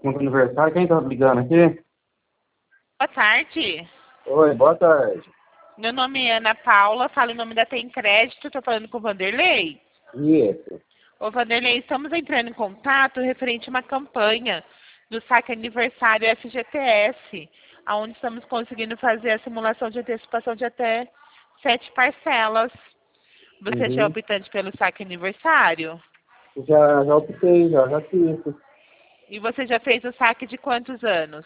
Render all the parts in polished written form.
com o aniversário. Quem tá ligando aqui? Boa tarde. Oi, boa tarde. Meu nome é Ana Paula, falo em nome da Tem Crédito, estou falando com o Vanderlei. Isso. Ô Vanderlei, estamos entrando em contato referente a uma campanha do saque aniversário FGTS, onde estamos conseguindo fazer a simulação de antecipação de até 7 parcelas. Você já é Uhum. optante pelo saque aniversário? Já optei, já fiz. E você já fez o saque de quantos anos?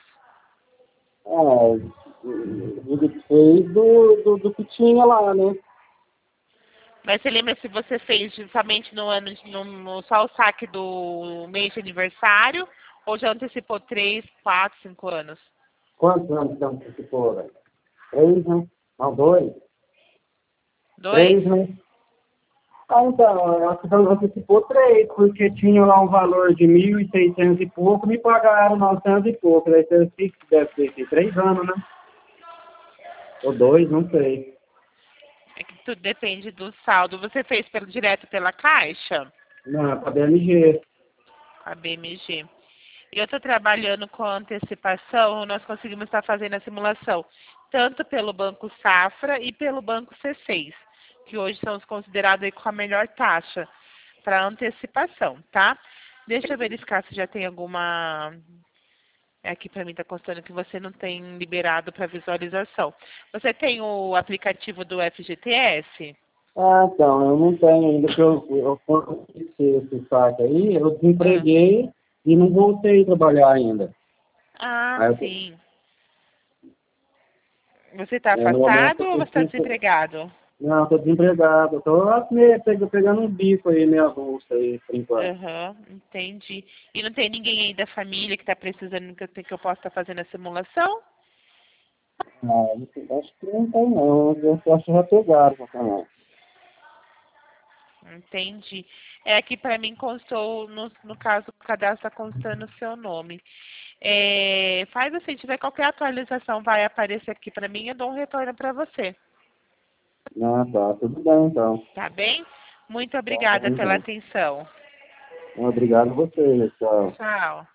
Ele fez do que tinha lá, né? Mas você lembra se você fez somente no ano, só o saque do mês de aniversário ou já antecipou 3, 4, 5 anos? Quantos anos estão que ficou, velho? 3, né? Não, 2. 2? 3, né? Então, acho que antecipou 3, porque tinha lá um valor de 1.600 e pouco, me pagaram 900 e pouco. Daí você fica, deve ter 3 anos, né? Ou 2, não sei. É que tudo depende do saldo. Você fez direto pela Caixa? Não, pra BMG. A BMG. E eu estou trabalhando com antecipação, nós conseguimos estar fazendo a simulação, tanto pelo Banco Safra e pelo Banco C6, que hoje são os considerados aí com a melhor taxa para antecipação, tá? Deixa eu verificar se já tem alguma. Aqui para mim está constando que você não tem liberado para visualização. Você tem o aplicativo do FGTS? Então, eu não tenho ainda, porque eu consegui esse saque aí, eu Ah, desempreguei e não voltei a trabalhar ainda. ah, Aí eu, sim. Você está no momento, afastado ou você está desempregado? não, estou desempregado, estou pegando um bico aí, minha bolsa aí, por enquanto. Aham, entendi. E não tem ninguém aí da família que está precisando que eu possa estar fazendo a simulação? Acho que não tem não, eu acho que já pegaram também. Entendi. É que para mim constou, no caso, o cadastro está constando o seu nome. É, faz assim, se tiver qualquer atualização, vai aparecer aqui para mim, eu dou um retorno para você. Ah, tá, tudo bem então. Tá bem? Muito Tá bom obrigada pela então. atenção. Obrigado a você, tchau. Tchau.